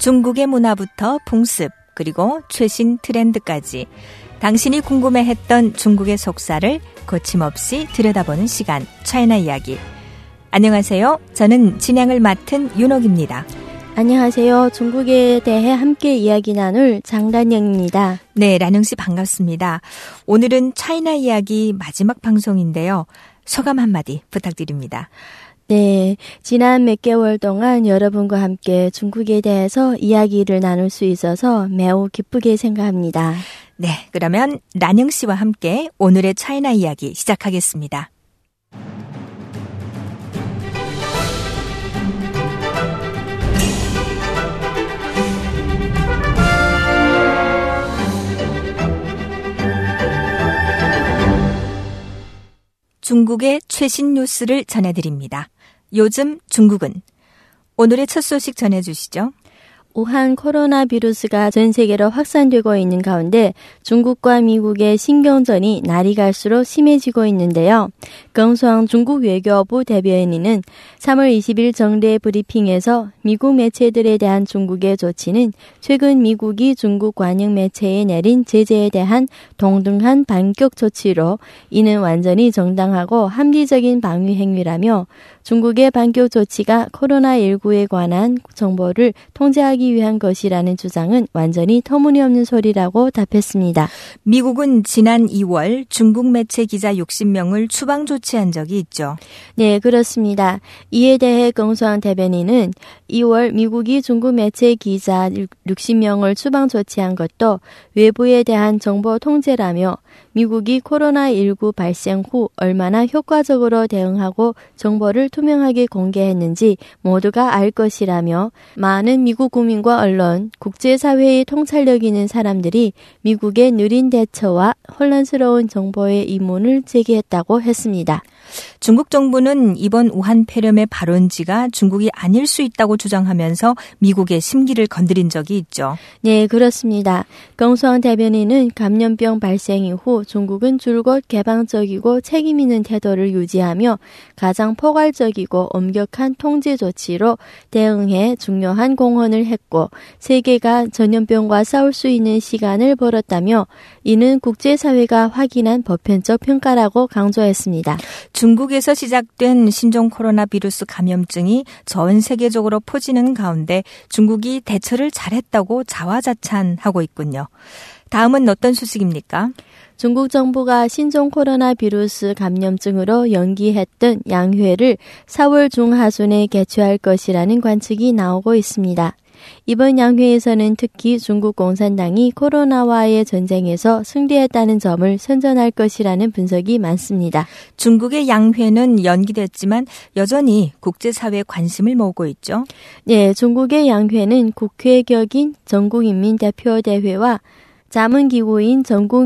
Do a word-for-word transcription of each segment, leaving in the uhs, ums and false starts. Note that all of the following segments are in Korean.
중국의 문화부터 풍습, 그리고 최신 트렌드까지 당신이 궁금해했던 중국의 속사를 거침없이 들여다보는 시간, 차이나 이야기. 안녕하세요. 저는 진행을 맡은 윤옥입니다. 안녕하세요. 중국에 대해 함께 이야기 나눌 장단영입니다. 네, 란영 씨 반갑습니다. 오늘은 차이나 이야기 마지막 방송인데요. 소감 한마디 부탁드립니다. 네, 지난 몇 개월 동안 여러분과 함께 중국에 대해서 이야기를 나눌 수 있어서 매우 기쁘게 생각합니다. 네, 그러면 란영 씨와 함께 오늘의 차이나 이야기 시작하겠습니다. 중국의 최신 뉴스를 전해드립니다. 요즘 중국은 오늘의 첫 소식 전해주시죠. 우한 코로나 비루스가 전 세계로 확산되고 있는 가운데 중국과 미국의 신경전이 날이 갈수록 심해지고 있는데요.耿수왕 중국 외교부 대변인은 삼월 이십일 정례 브리핑에서 미국 매체들에 대한 중국의 조치는 최근 미국이 중국 관영 매체에 내린 제재에 대한 동등한 반격 조치로 이는 완전히 정당하고 합리적인 방위 행위라며 중국의 반격 조치가 코로나십구에 관한 정보를 통제하기 위한 것이라는 주장은 완전히 터무니없는 소리라고 답했습니다. 미국은 지난 이월 중국 매체 기자 육십 명을 추방 조치한 적이 있죠. 네, 그렇습니다. 이에 대해耿수왕 대변인은 이월 미국이 중국 매체 기자 육십 명을 추방 조치한 것도 외부에 대한 정보 통제라며 미국이 코로나십구 발생 후 얼마나 효과적으로 대응하고 정보를 투명하게 공개했는지 모두가 알 것이라며 많은 미국 국민과 언론, 국제사회의 통찰력 있는 사람들이 미국의 느린 대처와 혼란스러운 정보의 의문을 제기했다고 했습니다. 중국 정부는 이번 우한 폐렴의 발원지가 중국이 아닐 수 있다고 주장하면서 미국의 심기를 건드린 적이 있죠. 네, 그렇습니다.耿수왕 대변인은 감염병 발생 이후 중국은 줄곧 개방적이고 책임 있는 태도를 유지하며 가장 포괄적이고 엄격한 통제 조치로 대응해 중요한 공헌을 했고 세계가 전염병과 싸울 수 있는 시간을 벌었다며 이는 국제사회가 확인한 보편적 평가라고 강조했습니다. 중국에서 시작된 신종 코로나 비루스 감염증이 전 세계적으로 퍼지는 가운데 중국이 대처를 잘했다고 자화자찬하고 있군요. 다음은 어떤 소식입니까? 중국 정부가 신종 코로나 비루스 감염증으로 연기했던 양회를 사월 중하순에 개최할 것이라는 관측이 나오고 있습니다. 이번 양회에서는 특히 중국 공산당이 코로나와의 전쟁에서 승리했다는 점을 선전할 것이라는 분석이 많습니다. 중국의 양회는 연기됐지만 여전히 국제사회의 관심을 모으고 있죠. 네, 중국의 양회는 국회 격인 전국인민대표대회와 자문기구인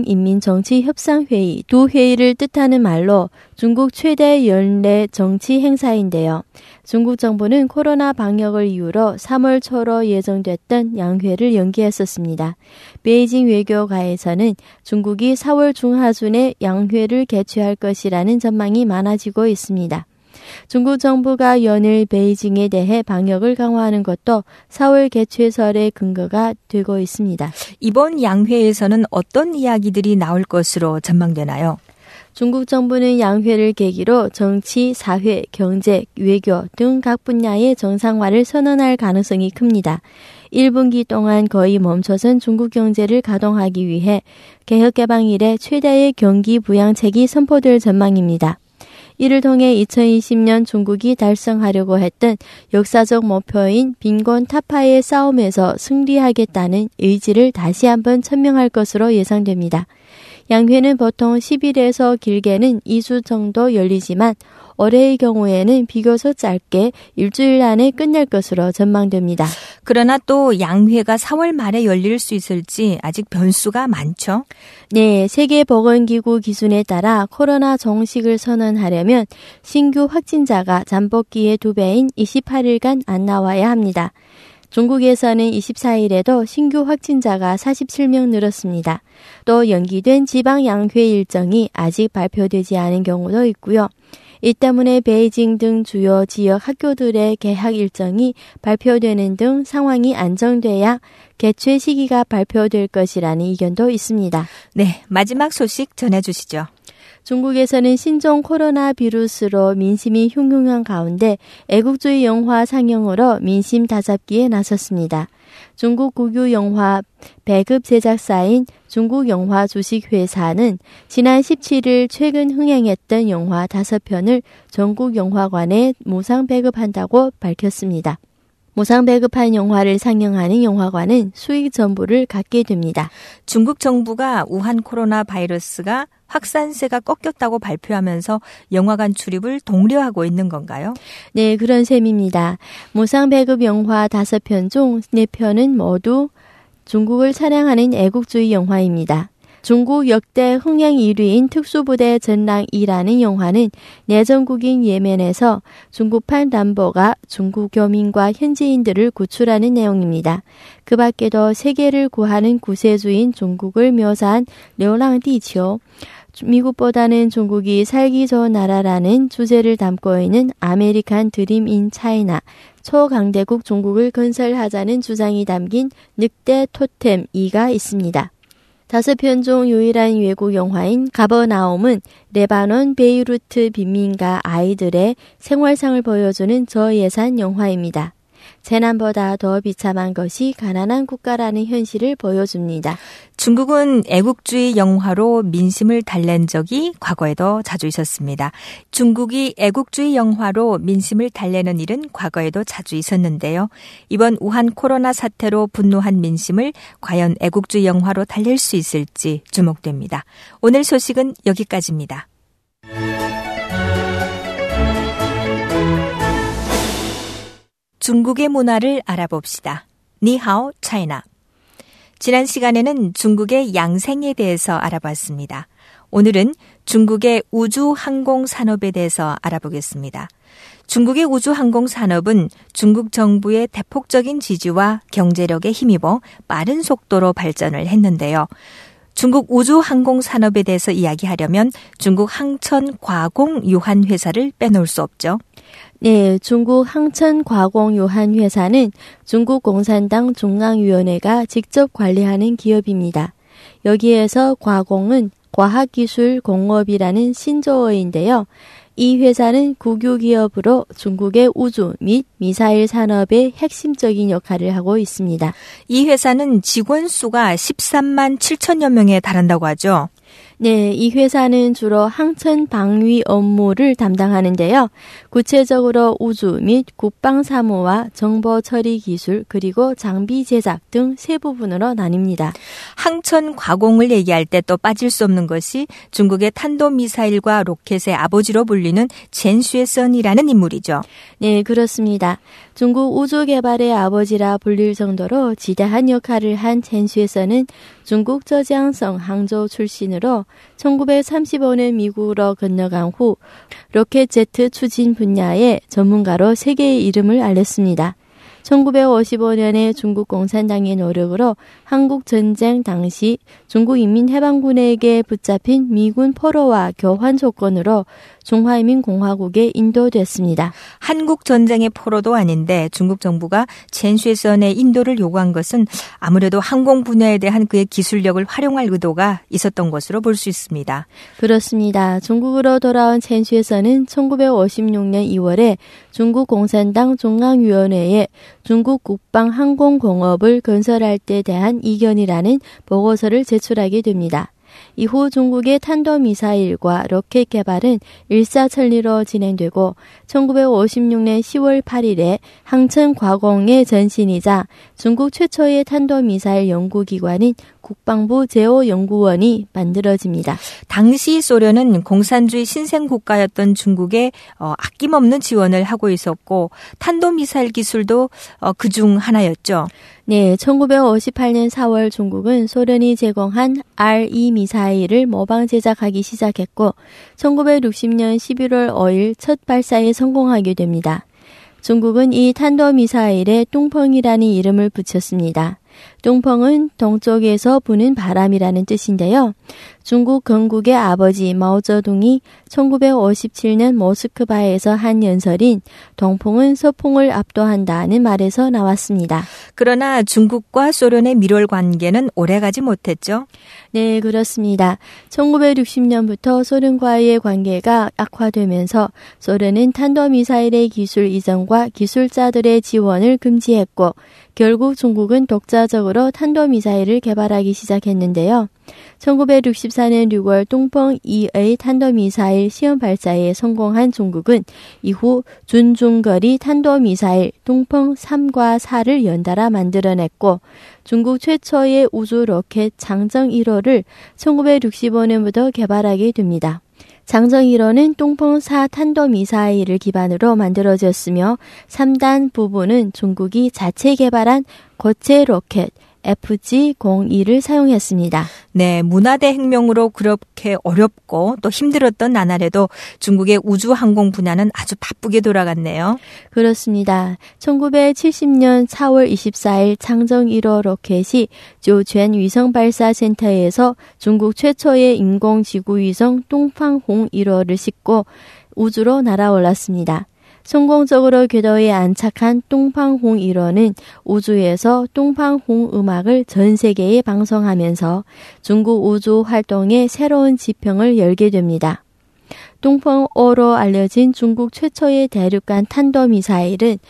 전국인민정치협상회의 두 회의를 뜻하는 말로 중국 최대 연례 정치 행사인데요. 중국 정부는 코로나 방역을 이유로 삼월 초로 예정됐던 양회를 연기했었습니다. 베이징 외교가에서는 중국이 사월 중하순에 양회를 개최할 것이라는 전망이 많아지고 있습니다. 중국 정부가 연일 베이징에 대해 방역을 강화하는 것도 사월 개최설의 근거가 되고 있습니다. 이번 양회에서는 어떤 이야기들이 나올 것으로 전망되나요? 중국 정부는 양회를 계기로 정치, 사회, 경제, 외교 등 각 분야의 정상화를 선언할 가능성이 큽니다. 일 분기 동안 거의 멈춰선 중국 경제를 가동하기 위해 개혁개방 이래 최대의 경기 부양책이 선포될 전망입니다. 이를 통해 이천이십 년 중국이 달성하려고 했던 역사적 목표인 빈곤 타파의 싸움에서 승리하겠다는 의지를 다시 한번 천명할 것으로 예상됩니다. 양회는 보통 십 일에서 길게는 이 주 정도 열리지만 올해의 경우에는 비교적 짧게 일주일 안에 끝낼 것으로 전망됩니다. 그러나 또 양회가 사월 말에 열릴 수 있을지 아직 변수가 많죠? 네, 세계보건기구 기준에 따라 코로나 종식을 선언하려면 신규 확진자가 잠복기의 두 배인 이십팔 일간 안 나와야 합니다. 중국에서는 이십사 일에도 신규 확진자가 사십칠 명 늘었습니다. 또 연기된 지방 양회 일정이 아직 발표되지 않은 경우도 있고요. 이 때문에 베이징 등 주요 지역 학교들의 개학 일정이 발표되는 등 상황이 안정돼야 개최 시기가 발표될 것이라는 의견도 있습니다. 네, 마지막 소식 전해주시죠. 중국에서는 신종 코로나 비루스로 민심이 흉흉한 가운데 애국주의 영화 상영으로 민심 다잡기에 나섰습니다. 중국 국유 영화 배급 제작사인 중국 영화 주식회사는 지난 십칠일 최근 흥행했던 영화 다섯 편을 전국 영화관에 무상 배급한다고 밝혔습니다. 무상 배급한 영화를 상영하는 영화관은 수익 전부를 갖게 됩니다. 중국 정부가 우한 코로나 바이러스가 확산세가 꺾였다고 발표하면서 영화관 출입을 독려하고 있는 건가요? 네, 그런 셈입니다. 무상 배급 영화 다섯 편 중 네 편은 모두 중국을 찬양하는 애국주의 영화입니다. 중국 역대 흥행 일 위인 특수부대 전랑이라는 영화는 내전국인 예멘에서 중국판 람보가 중국 교민과 현지인들을 구출하는 내용입니다. 그 밖에도 세계를 구하는 구세주인 중국을 묘사한 려랑디치오, 미국보다는 중국이 살기 좋은 나라라는 주제를 담고 있는 아메리칸 드림 인 차이나, 초강대국 중국을 건설하자는 주장이 담긴 늑대 토템 이가 있습니다. 다섯 편 중 유일한 외국 영화인 가버나움은 레바논 베이루트 빈민가 아이들의 생활상을 보여주는 저예산 영화입니다. 재난보다 더 비참한 것이 가난한 국가라는 현실을 보여줍니다. 중국은 애국주의 영화로 민심을 달랜 적이 과거에도 자주 있었습니다. 중국이 애국주의 영화로 민심을 달래는 일은 과거에도 자주 있었는데요. 이번 우한 코로나 사태로 분노한 민심을 과연 애국주의 영화로 달랠 수 있을지 주목됩니다. 오늘 소식은 여기까지입니다. 중국의 문화를 알아봅시다. 니하오 차이나. 지난 시간에는 중국의 양생에 대해서 알아봤습니다. 오늘은 중국의 우주항공 산업에 대해서 알아보겠습니다. 중국의 우주항공 산업은 중국 정부의 대폭적인 지지와 경제력에 힘입어 빠른 속도로 발전을 했는데요. 중국 우주항공 산업에 대해서 이야기하려면 중국 항천과공유한회사를 빼놓을 수 없죠. 네, 중국 항천과공유한회사는 중국 공산당 중앙위원회가 직접 관리하는 기업입니다. 여기에서 과공은 과학기술공업이라는 신조어인데요. 이 회사는 국유기업으로 중국의 우주 및 미사일 산업의 핵심적인 역할을 하고 있습니다. 이 회사는 직원 수가 십삼만 칠천여 명에 달한다고 하죠. 네, 이 회사는 주로 항천 방위 업무를 담당하는데요. 구체적으로 우주 및 국방 사무와 정보 처리 기술 그리고 장비 제작 등 세 부분으로 나뉩니다. 항천 과공을 얘기할 때 또 빠질 수 없는 것이 중국의 탄도미사일과 로켓의 아버지로 불리는 젠 쉐선이라는 인물이죠. 네, 그렇습니다. 중국 우주 개발의 아버지라 불릴 정도로 지대한 역할을 한 젠 쉐선은 중국 저지앙성 항저우 출신으로 천구백삼십오 년 미국으로 건너간 후 로켓 제트 추진 분야의 전문가로 세계의 이름을 알렸습니다. 천구백오십오 년에 중국 공산당의 노력으로 한국 전쟁 당시 중국인민해방군에게 붙잡힌 미군 포로와 교환 조건으로 중화인민공화국에 인도됐습니다. 한국 전쟁의 포로도 아닌데 중국 정부가 젠 쉐선의 인도를 요구한 것은 아무래도 항공 분야에 대한 그의 기술력을 활용할 의도가 있었던 것으로 볼 수 있습니다. 그렇습니다. 중국으로 돌아온 젠 쉐선은 천구백오십육 년 이월에 중국 공산당 중앙위원회에 중국 국방 항공공업을 건설할 때 대한 이견이라는 보고서를 제출하게 됩니다. 이후 중국의 탄도미사일과 로켓 개발은 일사천리로 진행되고 천구백오십육 년 시월 팔일에 항천과공의 전신이자 중국 최초의 탄도미사일 연구기관인 국방부 제오연구원이 만들어집니다. 당시 소련은 공산주의 신생국가였던 중국에 어, 아낌없는 지원을 하고 있었고 탄도미사일 기술도 어, 그중 하나였죠. 네, 천구백오십팔 년 사월 중국은 소련이 제공한 알 이 미사일을 모방 제작하기 시작했고 천구백육십 년 십일월 오일 첫 발사에 성공하게 됩니다. 중국은 이 탄도미사일에 뚱펑이라는 이름을 붙였습니다. 둥펑은 동쪽에서 부는 바람이라는 뜻인데요. 중국 건국의 아버지 마오쩌둥이 천구백오십칠 년 모스크바에서 한 연설인 동풍은 서풍을 압도한다는 말에서 나왔습니다. 그러나 중국과 소련의 밀월 관계는 오래가지 못했죠? 네, 그렇습니다. 천구백육십 년부터 소련과의 관계가 악화되면서 소련은 탄도미사일의 기술 이전과 기술자들의 지원을 금지했고 결국 중국은 독자적으로 탄도미사일을 개발하기 시작했는데요. 천구백육십사 년 유월 둥펑 이의 탄도미사일 시험 발사에 성공한 중국은 이후 준중거리 탄도미사일 둥펑 삼과 사를 연달아 만들어냈고 중국 최초의 우주 로켓 장정 일 호를 천구백육십오 년부터 개발하게 됩니다. 장정 일 호는 둥펑 사 탄도미사일을 기반으로 만들어졌으며 삼 단 부분은 중국이 자체 개발한 고체 로켓 에프지 공이를 사용했습니다. 네, 문화대혁명으로 그렇게 어렵고 또 힘들었던 나날에도 중국의 우주항공 분야는 아주 바쁘게 돌아갔네요. 그렇습니다. 천구백칠십 년 사월 이십사일 장정 일 호 로켓이 조전 위성발사센터에서 중국 최초의 인공지구위성 둥팡홍 일 호를 싣고 우주로 날아올랐습니다. 성공적으로 궤도에 안착한 둥팡홍 일 호는 우주에서 둥팡홍 음악을 전 세계에 방송하면서 중국 우주 활동의 새로운 지평을 열게 됩니다. 둥펑오로 알려진 중국 최초의 대륙간 탄도미사일은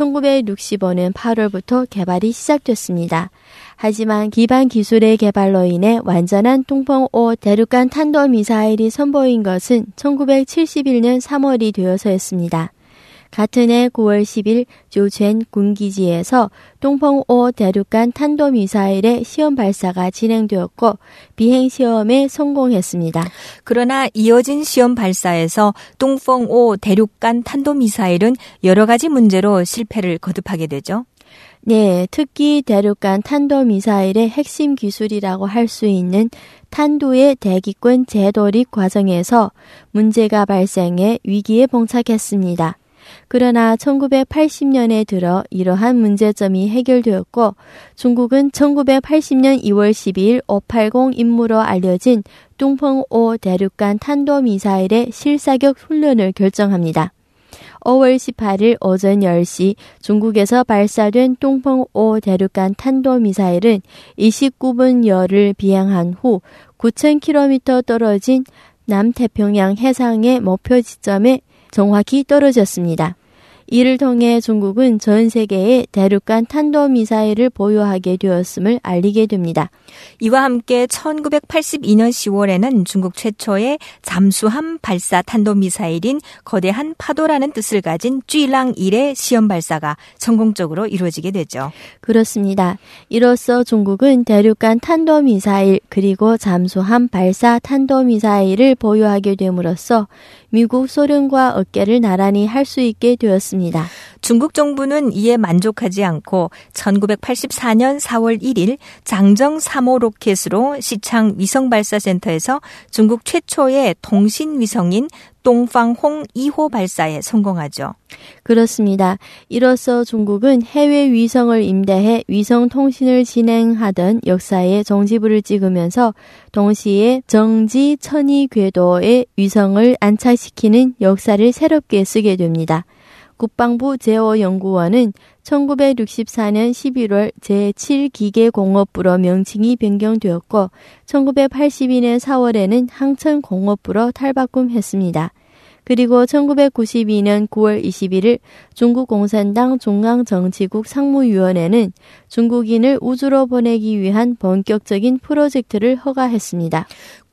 천구백육십오 년 팔월부터 개발이 시작됐습니다. 하지만 기반 기술의 개발로 인해 완전한 둥펑오 대륙간 탄도미사일이 선보인 것은 천구백칠십일 년 삼월이 되어서였습니다. 같은 해 구월 십일 조전 군기지에서 둥펑오 대륙간 탄도미사일의 시험 발사가 진행되었고 비행시험에 성공했습니다. 그러나 이어진 시험 발사에서 둥펑오 대륙간 탄도미사일은 여러 가지 문제로 실패를 거듭하게 되죠. 네, 특히 대륙간 탄도미사일의 핵심 기술이라고 할 수 있는 탄두의 대기권 재도입 과정에서 문제가 발생해 위기에 봉착했습니다. 그러나 천구백팔십 년에 들어 이러한 문제점이 해결되었고 중국은 천구백팔십 년 이월 십이일 오백팔십 임무로 알려진 둥펑오 대륙간 탄도미사일의 실사격 훈련을 결정합니다. 오월 십팔일 오전 열 시 중국에서 발사된 둥펑오 대륙간 탄도미사일은 이십구 분 열을 비행한 후 구천 킬로미터 떨어진 남태평양 해상의 목표 지점에 정확히 떨어졌습니다. 이를 통해 중국은 전 세계에 대륙간 탄도미사일을 보유하게 되었음을 알리게 됩니다. 이와 함께 천구백팔십이 년 시월에는 중국 최초의 잠수함 발사 탄도미사일인 거대한 파도라는 뜻을 가진 쥐랑 일의 시험 발사가 성공적으로 이루어지게 되죠. 그렇습니다. 이로써 중국은 대륙간 탄도미사일 그리고 잠수함 발사 탄도미사일을 보유하게 됨으로써 미국, 소련과 어깨를 나란히 할 수 있게 되었습니다. 중국 정부는 이에 만족하지 않고 천구백팔십사 년 사월 일일 장정 삼 호 로켓으로 시창 위성발사센터에서 중국 최초의 통신위성인 둥팡홍 이 호 발사에 성공하죠. 그렇습니다. 이로써 중국은 해외 위성을 임대해 위성 통신을 진행하던 역사에 정지부를 찍으면서 동시에 정지 천이 궤도에 위성을 안착시키는 역사를 새롭게 쓰게 됩니다. 국방부 제오 연구원은 천구백육십사 년 십일월 제칠 기계공업부로 명칭이 변경되었고 천구백팔십이 년 사월에는 항천공업부로 탈바꿈했습니다. 그리고 천구백구십이 년 구월 이십일일 중국 공산당 중앙정치국 상무위원회는 중국인을 우주로 보내기 위한 본격적인 프로젝트를 허가했습니다.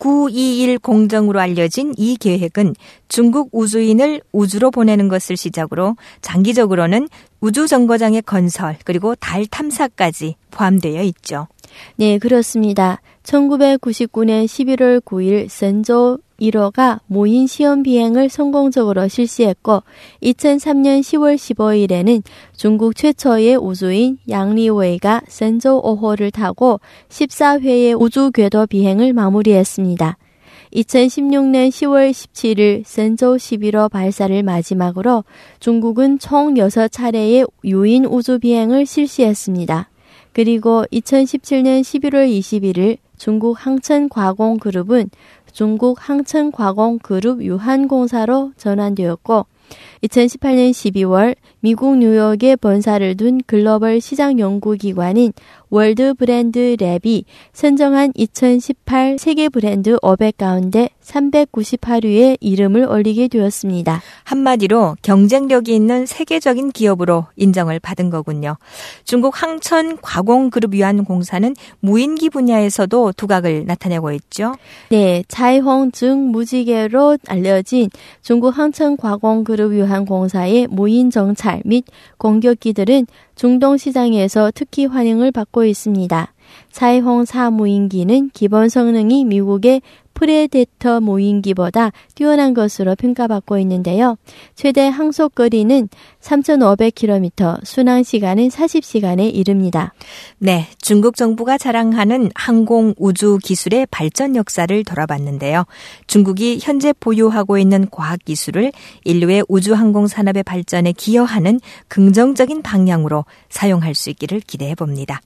구이일 공정으로 알려진 이 계획은 중국 우주인을 우주로 보내는 것을 시작으로 장기적으로는 우주정거장의 건설 그리고 달 탐사까지 포함되어 있죠. 네, 그렇습니다. 천구백구십구 년 십일월 구일 선조 일 호가 모인 시험 비행을 성공적으로 실시했고 이천삼 년 시월 십오일에는 중국 최초의 우주인 양리웨이가 선조 오 호를 타고 십사 회의 우주 궤도 비행을 마무리했습니다. 이천십육 년 시월 십칠일 선조 십일 호 발사를 마지막으로 중국은 총 여섯 차례의 유인 우주 비행을 실시했습니다. 그리고 이천십칠년 십일월 이십일일 중국 항천과공그룹은 중국 항천과공그룹 유한공사로 전환되었고 이천십팔년 십이월 미국 뉴욕에 본사를 둔 글로벌 시장 연구기관인 월드 브랜드 랩이 선정한 이천십팔 세계 브랜드 오백 가운데 삼백구십팔 위에 이름을 올리게 되었습니다. 한마디로 경쟁력이 있는 세계적인 기업으로 인정을 받은 거군요. 중국 항천과공그룹 유한공사는 무인기 분야에서도 두각을 나타내고 있죠. 네, 차이홍 즉 무지개로 알려진 중국 항천과공그룹 유한공사의 무인 정찰 및 공격기들은 중동 시장에서 특히 환영을 받고 있습니다. 차이홍 사 무인기는 기본 성능이 미국의 프레데터 무인기보다 뛰어난 것으로 평가받고 있는데요. 최대 항속 거리는 삼천오백 킬로미터, 순항 시간은 사십 시간에 이릅니다. 네, 중국 정부가 자랑하는 항공 우주 기술의 발전 역사를 돌아봤는데요. 중국이 현재 보유하고 있는 과학 기술을 인류의 우주 항공 산업의 발전에 기여하는 긍정적인 방향으로 사용할 수 있기를 기대해 봅니다.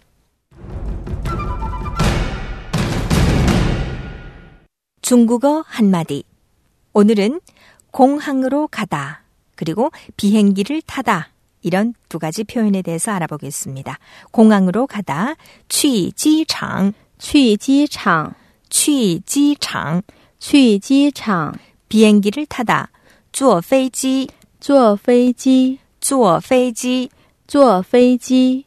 중국어 한마디. 오늘은 공항으로 가다, 그리고 비행기를 타다, 이런 두 가지 표현에 대해서 알아보겠습니다. 공항으로 가다, 去机场, 去机场, 去机场, 去机场, 비행기를 타다, 坐飞机, 坐飞机, 坐飞机, 坐飞机.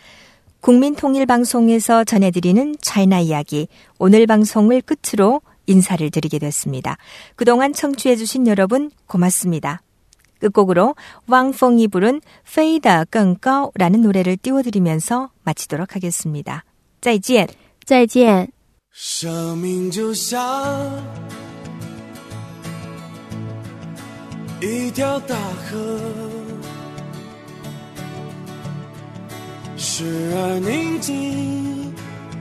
국민통일방송에서 전해드리는 차이나 이야기, 오늘 방송을 끝으로 인사를 드리게 됐습니다. 그동안 청취해주신 여러분 고맙습니다. 끝곡으로 왕펑이 부른 飞得更高라는 노래를 띄워드리면서 마치도록 하겠습니다. 再见. 再见. 生命就像一条大河，时而宁静，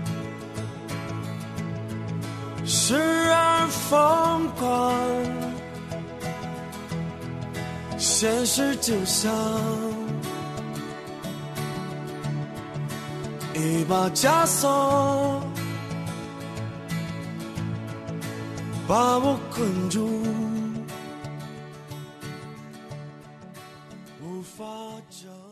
时而疯狂，现实就像一把枷锁，把我困住，无法挣